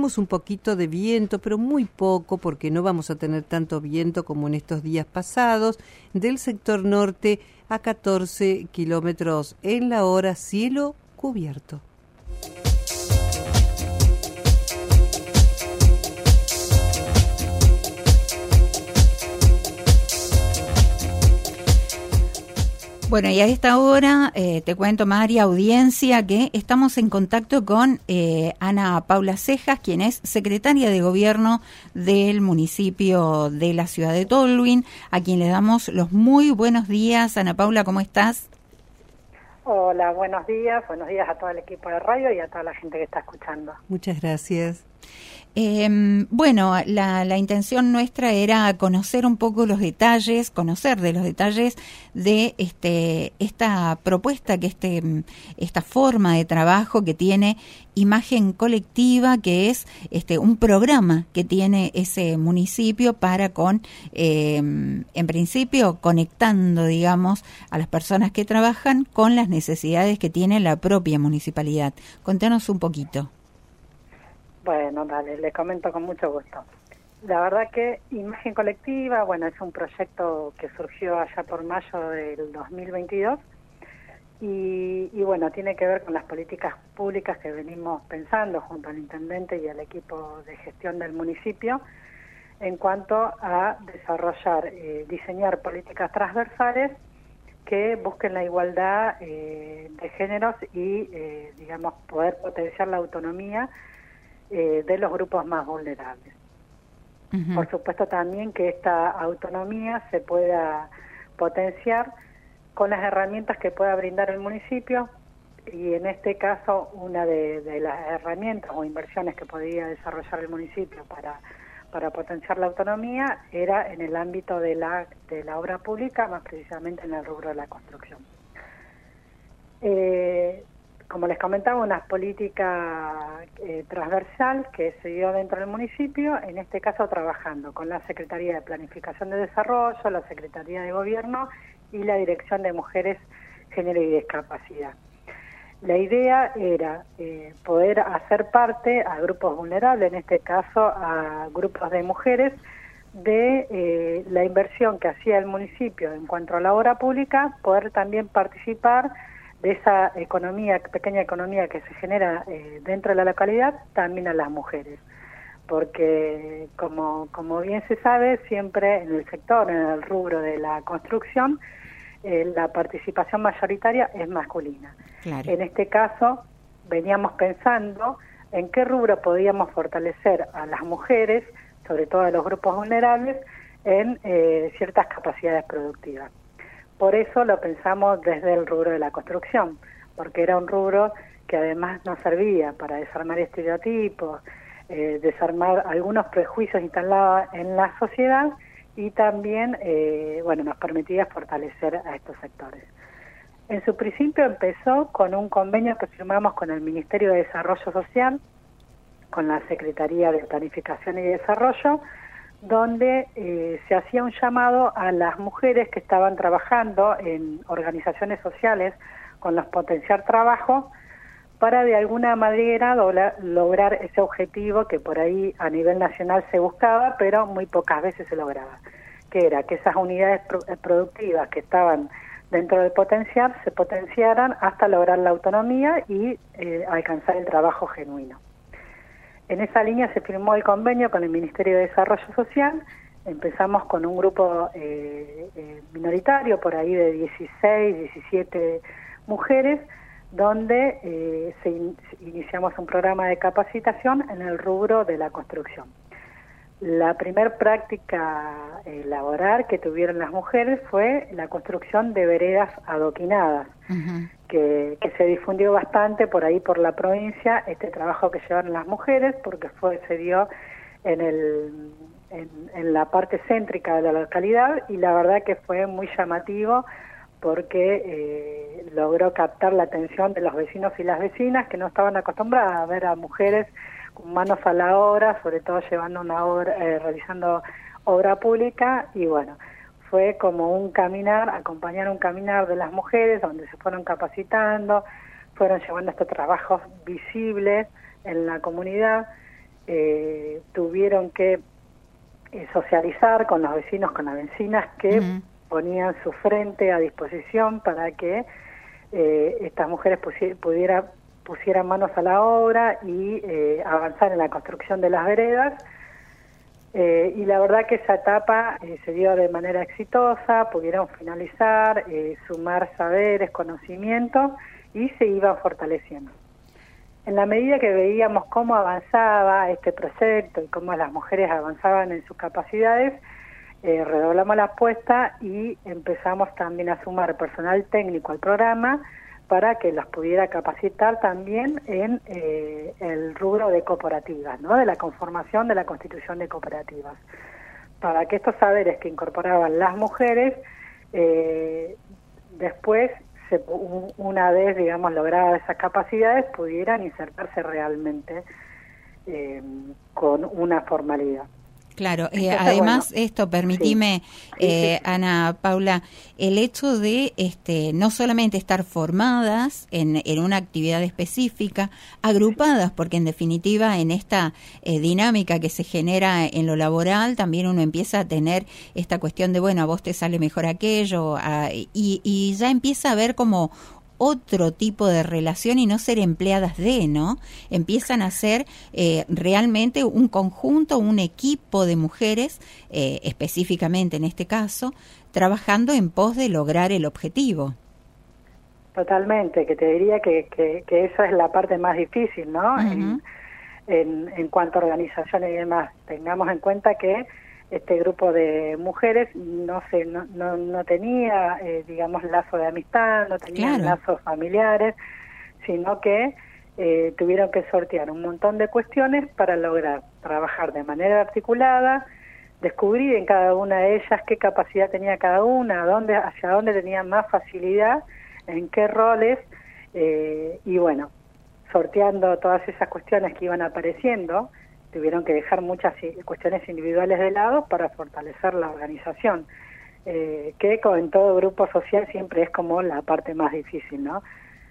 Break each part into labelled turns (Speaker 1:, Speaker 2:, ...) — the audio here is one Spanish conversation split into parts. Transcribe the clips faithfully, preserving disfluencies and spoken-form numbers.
Speaker 1: tenemos un poquito de viento, pero muy poco, porque no vamos a tener tanto viento como en estos días pasados, del sector norte a catorce kilómetros en la hora, cielo cubierto.
Speaker 2: Bueno, y a esta hora eh, te cuento, María, audiencia, que estamos en contacto con eh, Ana Paula Cejas, quien es secretaria de Gobierno del municipio de la ciudad de Tolwyn, a quien le damos los muy buenos días. Ana Paula, ¿cómo estás?
Speaker 3: Hola, buenos días. Buenos días a todo el equipo de radio y a toda la gente que está escuchando.
Speaker 1: Muchas gracias.
Speaker 2: Eh, bueno, la, la intención nuestra era conocer un poco los detalles, conocer de los detalles de este esta propuesta, que este esta forma de trabajo que tiene Imagen Colectiva, que es este un programa que tiene ese municipio para con, eh, en principio, conectando, digamos, a las personas que trabajan con las necesidades que tiene la propia municipalidad. Contanos un poquito.
Speaker 3: Bueno, dale, le comento con mucho gusto. La verdad que Imagen Colectiva, bueno, es un proyecto que surgió allá por mayo del dos mil veintidós y, y bueno, tiene que ver con las políticas públicas que venimos pensando junto al intendente y al equipo de gestión del municipio en cuanto a desarrollar, eh, diseñar políticas transversales que busquen la igualdad eh, de géneros y, eh, digamos, poder potenciar la autonomía Eh, de los grupos más vulnerables. Uh-huh. Por supuesto también que esta autonomía se pueda potenciar con las herramientas que pueda brindar el municipio, y en este caso una de, de las herramientas o inversiones que podía desarrollar el municipio para, para potenciar la autonomía era en el ámbito de la, de la obra pública, más precisamente en el rubro de la construcción. Eh, Como les comentaba, una política eh, transversal que se dio dentro del municipio, en este caso trabajando con la Secretaría de Planificación de Desarrollo, la Secretaría de Gobierno y la Dirección de Mujeres, Género y Discapacidad. La idea era eh, poder hacer parte a grupos vulnerables, en este caso a grupos de mujeres, de eh, la inversión que hacía el municipio en cuanto a la obra pública, poder también participar de esa economía, pequeña economía que se genera eh, dentro de la localidad, también a las mujeres. Porque, como, como bien se sabe, siempre en el sector, en el rubro de la construcción, eh, la participación mayoritaria es masculina. Claro. En este caso, veníamos pensando en qué rubro podíamos fortalecer a las mujeres, sobre todo a los grupos vulnerables, en eh, ciertas capacidades productivas. Por eso lo pensamos desde el rubro de la construcción, porque era un rubro que además nos servía para desarmar estereotipos, eh, desarmar algunos prejuicios instalados en la sociedad y también, eh, bueno, nos permitía fortalecer a estos sectores. En su principio empezó con un convenio que firmamos con el Ministerio de Desarrollo Social, con la Secretaría de Planificación y Desarrollo, donde eh, se hacía un llamado a las mujeres que estaban trabajando en organizaciones sociales con los potenciar trabajo para de alguna manera doblar, lograr ese objetivo que por ahí a nivel nacional se buscaba, pero muy pocas veces se lograba, que era que esas unidades pro, productivas que estaban dentro del potenciar se potenciaran hasta lograr la autonomía y eh, alcanzar el trabajo genuino. En esa línea se firmó el convenio con el Ministerio de Desarrollo Social. Empezamos con un grupo eh, eh, minoritario, por ahí de dieciséis, diecisiete mujeres, donde eh, se in iniciamos un programa de capacitación en el rubro de la construcción. La primer práctica eh, laboral que tuvieron las mujeres fue la construcción de veredas adoquinadas, uh-huh. que, que se difundió bastante por ahí por la provincia, este trabajo que llevaron las mujeres, porque fue se dio en, el, en, en la parte céntrica de la localidad, y la verdad que fue muy llamativo porque eh, logró captar la atención de los vecinos y las vecinas que no estaban acostumbradas a ver a mujeres con manos a la obra, sobre todo llevando una obra, eh, realizando obra pública, y bueno, fue como un caminar, acompañar un caminar de las mujeres, donde se fueron capacitando, fueron llevando estos trabajos visibles en la comunidad, eh, tuvieron que eh, socializar con los vecinos, con las vecinas que uh-huh. ponían su frente a disposición para que eh, estas mujeres pusi- pudiera, pusieran manos a la obra y eh, avanzar en la construcción de las veredas. Eh, y la verdad que esa etapa eh, se dio de manera exitosa, pudieron finalizar, eh, sumar saberes, conocimientos y se iban fortaleciendo. En la medida que veíamos cómo avanzaba este proyecto y cómo las mujeres avanzaban en sus capacidades, eh, redoblamos la apuesta y empezamos también a sumar personal técnico al programa para que las pudiera capacitar también en eh, el rubro de cooperativas, ¿no? De la conformación de la constitución de cooperativas, para que estos saberes que incorporaban las mujeres eh, después, se, una vez, digamos, logradas esas capacidades, pudieran insertarse realmente eh, con una formalidad.
Speaker 2: Claro, eh, además bueno, esto, permitime, sí, sí, eh, sí. Ana Paula, el hecho de este no solamente estar formadas en, en una actividad específica, agrupadas, porque en definitiva en esta eh, dinámica que se genera en lo laboral, también uno empieza a tener esta cuestión de, bueno, a vos te sale mejor aquello, a, y, y ya empieza a ver como otro tipo de relación y no ser empleadas de, ¿no? Empiezan a ser eh, realmente un conjunto, un equipo de mujeres, eh, específicamente en este caso, trabajando en pos de lograr el objetivo.
Speaker 3: Totalmente, que te diría que, que, que esa es la parte más difícil, ¿no? Uh-huh. En, en, en cuanto a organización y demás. Tengamos en cuenta que este grupo de mujeres no se no, no, no tenía, eh, digamos, lazo de amistad, no tenía claro. lazos familiares, sino que eh, tuvieron que sortear un montón de cuestiones para lograr trabajar de manera articulada, descubrir en cada una de ellas qué capacidad tenía cada una, dónde, hacia dónde tenían más facilidad, en qué roles, eh, y bueno, sorteando todas esas cuestiones que iban apareciendo, tuvieron que dejar muchas cuestiones individuales de lado para fortalecer la organización, eh, que en todo grupo social siempre es como la parte más difícil, ¿no?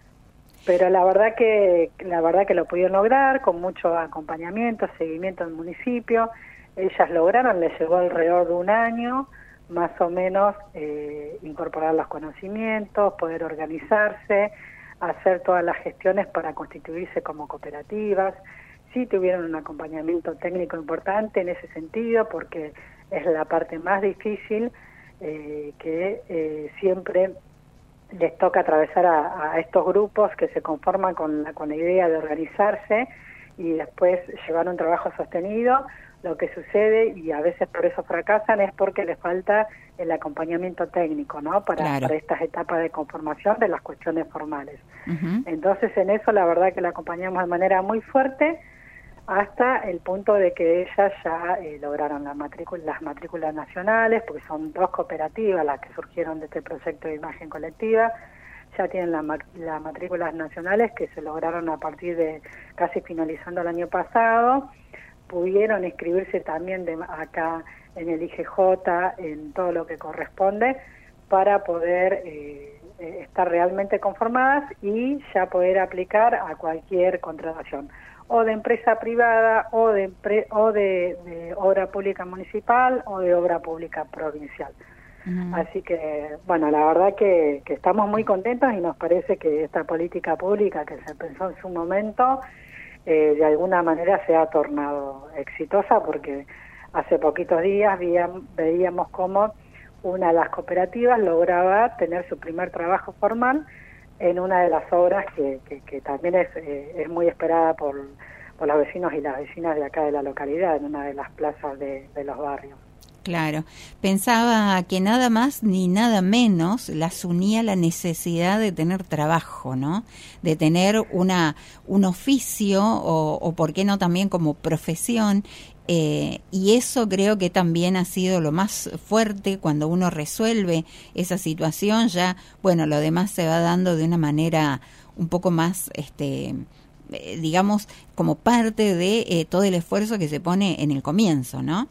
Speaker 3: Pero la verdad que la verdad que lo pudieron lograr con mucho acompañamiento, seguimiento del municipio. Ellas lograron, les llevó alrededor de un año, más o menos, eh, incorporar los conocimientos, poder organizarse, hacer todas las gestiones para constituirse como cooperativas. Sí tuvieron un acompañamiento técnico importante en ese sentido, porque es la parte más difícil eh, que eh, siempre les toca atravesar a, a estos grupos que se conforman con la, con la idea de organizarse y después llevar un trabajo sostenido. Lo que sucede, y a veces por eso fracasan, es porque les falta el acompañamiento técnico, ¿no? Para, claro. para estas etapas de conformación de las cuestiones formales. Uh-huh. Entonces, en eso la verdad que la acompañamos de manera muy fuerte, hasta el punto de que ellas ya eh, lograron la matrícula, las matrículas nacionales, porque son dos cooperativas las que surgieron de este proyecto de imagen colectiva. Ya tienen las la matrículas nacionales que se lograron a partir de casi finalizando el año pasado. Pudieron inscribirse también de acá en el I G J, en todo lo que corresponde, para poder eh, estar realmente conformadas y ya poder aplicar a cualquier contratación, o de empresa privada, o de, o de, de obra pública municipal, o de obra pública provincial. Uh-huh. Así que, bueno, la verdad que, que estamos muy contentos y nos parece que esta política pública que se pensó en su momento, eh, de alguna manera se ha tornado exitosa, porque hace poquitos días veíamos, veíamos cómo una de las cooperativas lograba tener su primer trabajo formal en una de las obras que, que, que también es, eh, es muy esperada por, por los vecinos y las vecinas de acá de la localidad, en una de las plazas de, de los barrios.
Speaker 2: Claro, pensaba que nada más ni nada menos las unía la necesidad de tener trabajo, ¿no? De tener una un oficio o, o por qué no también como profesión. Eh, y eso creo que también ha sido lo más fuerte cuando uno resuelve esa situación. Ya, bueno, lo demás se va dando de una manera un poco más, este, eh, digamos, como parte de eh, todo el esfuerzo que se pone en el comienzo, ¿no?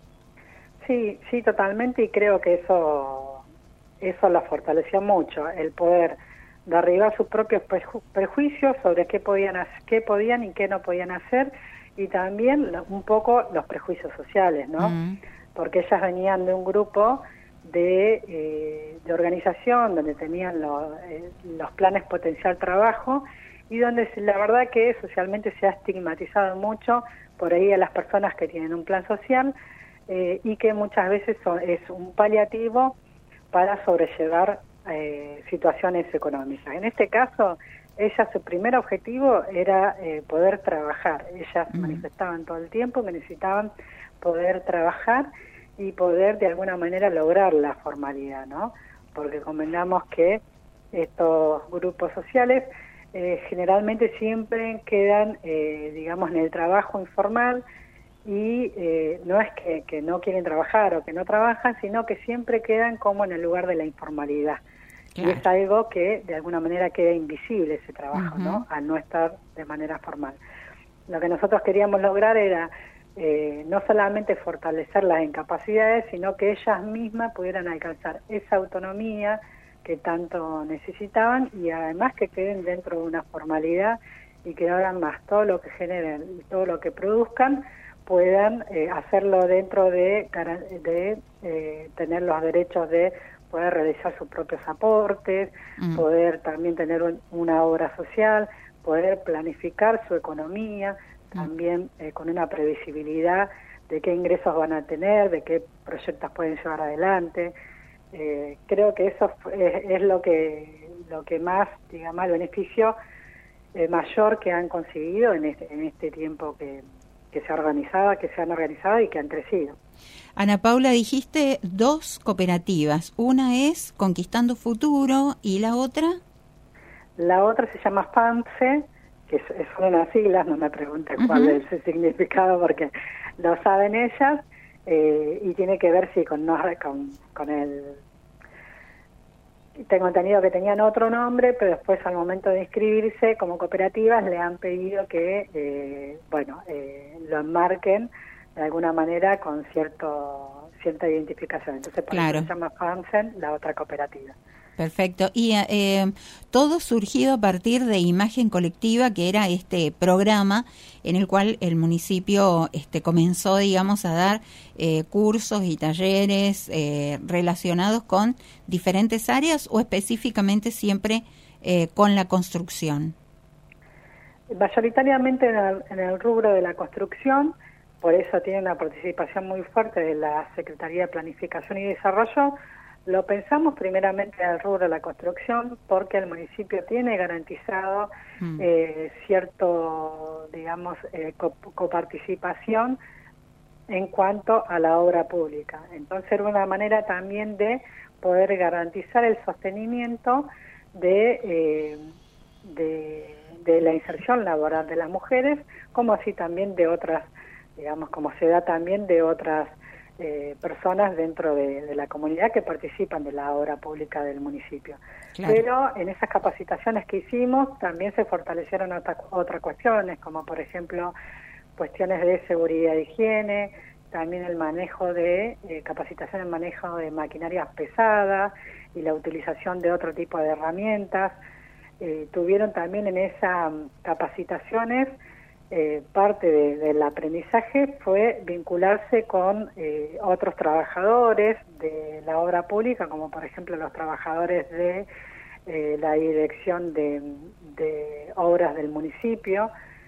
Speaker 3: Sí, sí, totalmente, y creo que eso, eso la fortaleció mucho, el poder derribar sus propios preju- prejuicios sobre qué podían, qué podían y qué no podían hacer, y también lo, un poco los prejuicios sociales, ¿no? Mm. Porque ellas venían de un grupo de, eh, de organización donde tenían lo, eh, los planes potencial trabajo y donde la verdad que socialmente se ha estigmatizado mucho por ahí a las personas que tienen un plan social eh, y que muchas veces son, es un paliativo para sobrellevar eh, situaciones económicas. En este caso, ella, su primer objetivo era eh, poder trabajar. Ellas mm. manifestaban todo el tiempo que necesitaban poder trabajar y poder de alguna manera lograr la formalidad, ¿no? Porque convengamos que estos grupos sociales eh, generalmente siempre quedan, eh, digamos, en el trabajo informal y eh, no es que, que no quieren trabajar o que no trabajan, sino que siempre quedan como en el lugar de la informalidad. Claro. Y es algo que de alguna manera queda invisible ese trabajo, uh-huh. ¿no? Al no estar de manera formal. Lo que nosotros queríamos lograr era eh, no solamente fortalecer las incapacidades, sino que ellas mismas pudieran alcanzar esa autonomía que tanto necesitaban y además que queden dentro de una formalidad y que hagan más todo lo que generen y todo lo que produzcan, puedan eh, hacerlo dentro de, de eh, tener los derechos de poder realizar sus propios aportes, mm. poder también tener un, una obra social, poder planificar su economía, mm. también eh, con una previsibilidad de qué ingresos van a tener, de qué proyectos pueden llevar adelante. Eh, creo que eso es, es lo que lo que más, digamos, el beneficio eh, mayor que han conseguido en este, en este tiempo que, que se ha organizado, que se han organizado y que han crecido.
Speaker 2: Ana Paula, dijiste dos cooperativas. Una es Conquistando Futuro y la otra.
Speaker 3: La otra se llama FAMSE, que son unas siglas, no me pregunten uh-huh. cuál es el significado porque lo saben ellas, eh, y tiene que ver sí con, con, con el... Tengo entendido que tenían otro nombre, pero después al momento de inscribirse como cooperativas le han pedido que, eh, bueno, eh, lo enmarquen de alguna manera con cierto cierta identificación. Entonces, por
Speaker 2: claro.
Speaker 3: eso se llama FAMSEN, la otra cooperativa.
Speaker 2: Perfecto. Y eh, todo surgido a partir de Imagen Colectiva, que era este programa en el cual el municipio este, comenzó, digamos, a dar eh, cursos y talleres eh, relacionados con diferentes áreas o específicamente siempre eh, con la construcción.
Speaker 3: Mayoritariamente en el, en el rubro de la construcción, por eso tiene una participación muy fuerte de la Secretaría de Planificación y Desarrollo. Lo pensamos primeramente en el rubro de la construcción porque el municipio tiene garantizado mm. eh, cierto, digamos, eh, coparticipación en cuanto a la obra pública. Entonces era una manera también de poder garantizar el sostenimiento de, eh, de, de la inserción laboral de las mujeres, como así también de otras, digamos, como se da también de otras Eh, personas dentro de, de la comunidad que participan de la obra pública del municipio. Claro. Pero en esas capacitaciones que hicimos también se fortalecieron otras otras cuestiones, como por ejemplo cuestiones de seguridad e higiene, también el manejo de eh, capacitación en manejo de maquinarias pesadas y la utilización de otro tipo de herramientas. Eh, tuvieron también en esas um, capacitaciones Eh, parte de, del aprendizaje fue vincularse con eh, otros trabajadores de la obra pública, como por ejemplo los trabajadores de eh, la dirección de, de obras del municipio,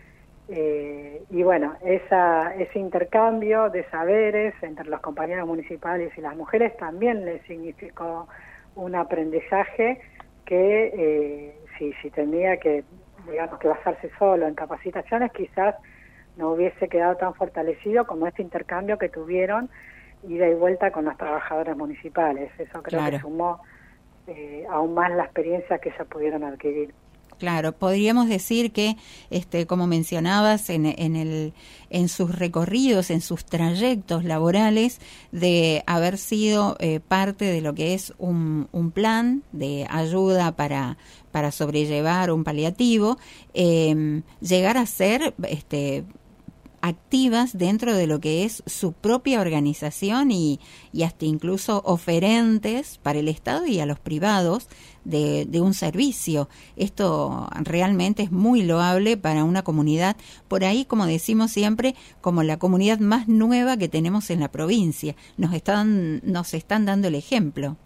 Speaker 3: eh, y bueno, esa, ese intercambio de saberes entre los compañeros municipales y las mujeres también les significó un aprendizaje que eh, si, si tenía que digamos que basarse solo en capacitaciones, quizás no hubiese quedado tan fortalecido como este intercambio que tuvieron ida y vuelta con los trabajadores municipales. Eso creo claro. que sumó eh, aún más la experiencia que ellos pudieron adquirir.
Speaker 2: Claro, podríamos decir que, este, como mencionabas, en, en, el, en sus recorridos, en sus trayectos laborales, de haber sido eh, parte de lo que es un, un plan de ayuda para, para sobrellevar un paliativo, eh, llegar a ser este, activas dentro de lo que es su propia organización y, y hasta incluso oferentes para el Estado y a los privados de, de un servicio. Esto realmente es muy loable para una comunidad, por ahí, como decimos siempre, como la comunidad más nueva que tenemos en la provincia. Nos están, nos están dando el ejemplo.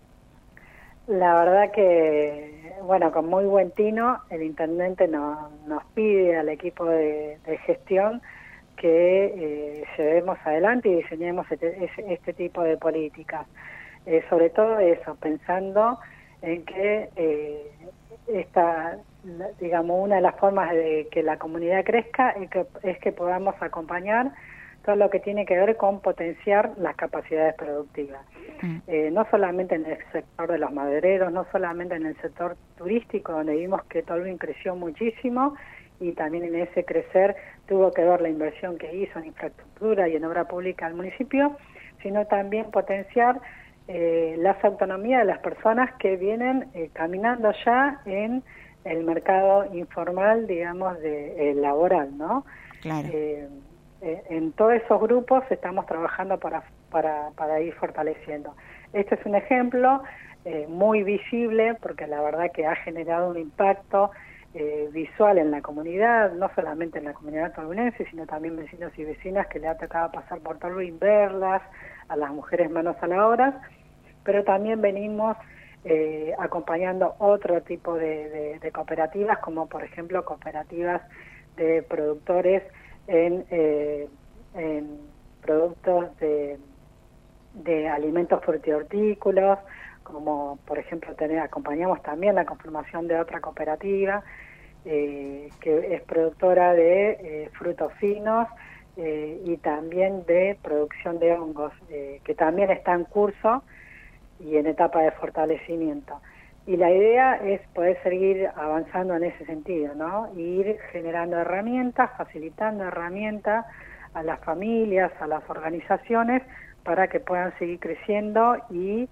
Speaker 3: La verdad que, bueno, con muy buen tino, el intendente no, nos pide al equipo de, de gestión que eh, llevemos adelante y diseñemos este, este tipo de políticas. Eh, sobre todo eso, pensando en que eh, esta, digamos, una de las formas de que la comunidad crezca es que, es que podamos acompañar todo lo que tiene que ver con potenciar las capacidades productivas. Mm. Eh, no solamente en el sector de los madereros, no solamente en el sector turístico, donde vimos que Tolwyn creció muchísimo, y también en ese crecer tuvo que ver la inversión que hizo en infraestructura y en obra pública al municipio, sino también potenciar eh, las autonomías de las personas que vienen eh, caminando ya en el mercado informal, digamos, de, eh, laboral, ¿no?
Speaker 2: Claro.
Speaker 3: Eh, eh, en todos esos grupos estamos trabajando para, para, para ir fortaleciendo. Este es un ejemplo eh, muy visible, porque la verdad que ha generado un impacto Eh, visual en la comunidad, no solamente en la comunidad tolwynense, sino también vecinos y vecinas que le ha tocado pasar por Tolwyn, verlas, a las mujeres manos a la obra, pero también venimos eh, acompañando otro tipo de, de, de cooperativas, como por ejemplo cooperativas de productores en, eh, en productos de, de alimentos frutihortícolas, como por ejemplo tener, acompañamos también la conformación de otra cooperativa eh, que es productora de eh, frutos finos eh, y también de producción de hongos, eh, que también está en curso y en etapa de fortalecimiento. Y la idea es poder seguir avanzando en ese sentido, ¿no? Ir generando herramientas, facilitando herramientas a las familias, a las organizaciones, para que puedan seguir creciendo y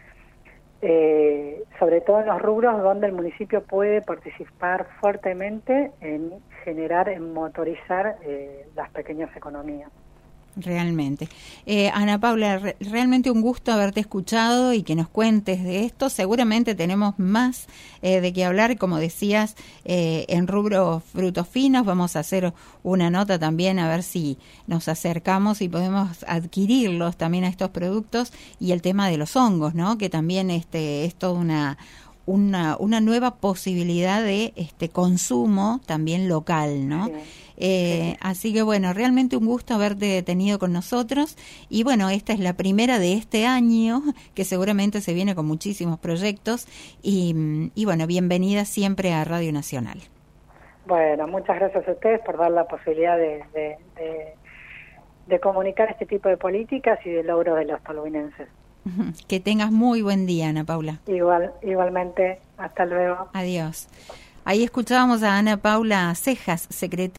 Speaker 3: Eh, sobre todo en los rubros donde el municipio puede participar fuertemente en generar, en motorizar eh, las pequeñas economías.
Speaker 2: Realmente. Eh, Ana Paula, re realmente un gusto haberte escuchado y que nos cuentes de esto. Seguramente tenemos más eh, de qué hablar, como decías, eh, en rubro frutos finos. Vamos a hacer una nota también a ver si nos acercamos y podemos adquirirlos también a estos productos, y el tema de los hongos, ¿no? Que también este es toda una una una nueva posibilidad de este consumo también local, ¿no? Sí. Eh, sí. Así que bueno, realmente un gusto haberte tenido con nosotros, y bueno, esta es la primera de este año, que seguramente se viene con muchísimos proyectos, y, y bueno, bienvenida siempre a Radio Nacional.
Speaker 3: Bueno, muchas gracias a ustedes por dar la posibilidad de, de, de, de comunicar este tipo de políticas y de logros de los tolwynenses.
Speaker 2: Que tengas muy buen día, Ana Paula.
Speaker 3: Igual, igualmente, hasta luego.
Speaker 2: Adiós. Ahí escuchábamos a Ana Paula Cejas, secretaria